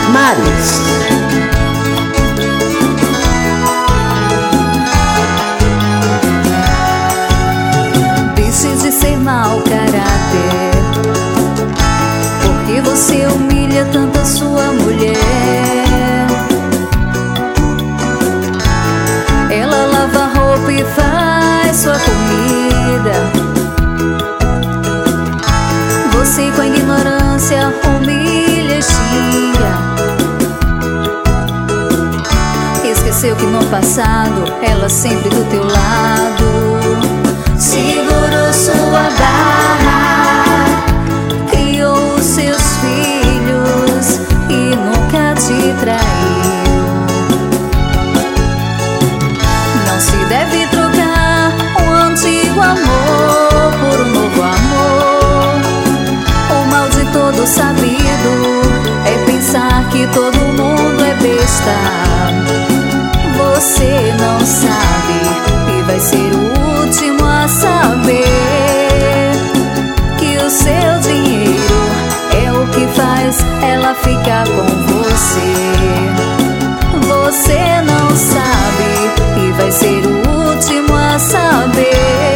Mares. Deixe de ser mau caráter, porque você humilha tanto a sua mulher. Ela lava a roupa e faz sua comida. Você com a ignorância humilha e xinga. Esqueceu que no passado ela sempre do teu lado segurou sua barra, criou os seus filhos e nunca te traiu. Não se deve trocar um antigo amor por um novo amor. O mal de todo sabido é pensar que todo mundo é besta. Você não sabe e vai ser o último a saber que o seu dinheiro é o que faz ela ficar com você. Você não sabe e vai ser o último a saber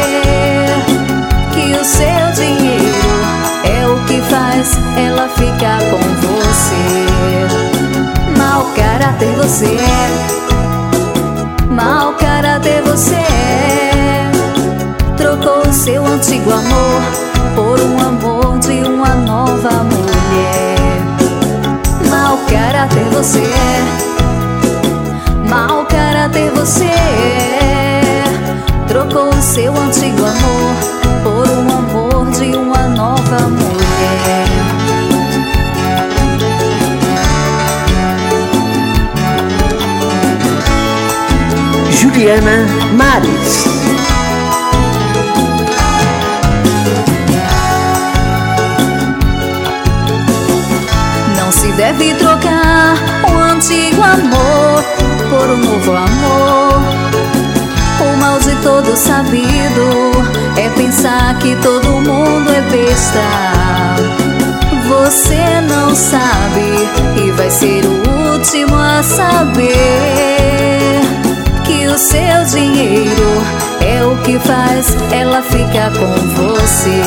que o seu dinheiro é o que faz ela ficar com você. Mau caráter você é. Mau caráter você é. Trocou o seu antigo amor por um amor de uma nova mulher. Mau caráter você é. Mau caráter você é. Trocou o seu antigo amor por um amor de uma nova mulher. Juliana Mares. Não se deve trocar um antigo amor por um novo amor. O mal de todo sabido é pensar que todo mundo é besta. Você não sabe e vai ser o último a saber que o seu dinheiro é o que faz ela ficar com você.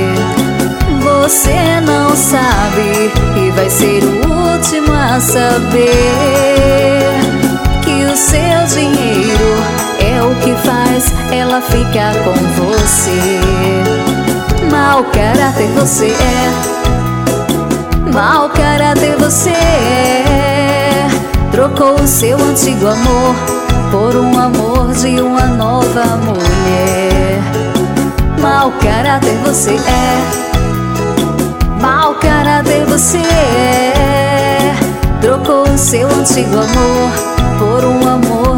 Você não sabe e vai ser o último a saber que o seu dinheiro é o que faz ela ficar com você. Mau caráter você é. Mau caráter você é. Trocou o seu antigo amor por um amor de uma nova mulher. Mau caráter você é. Mau caráter você é. Trocou o seu antigo amor por um amor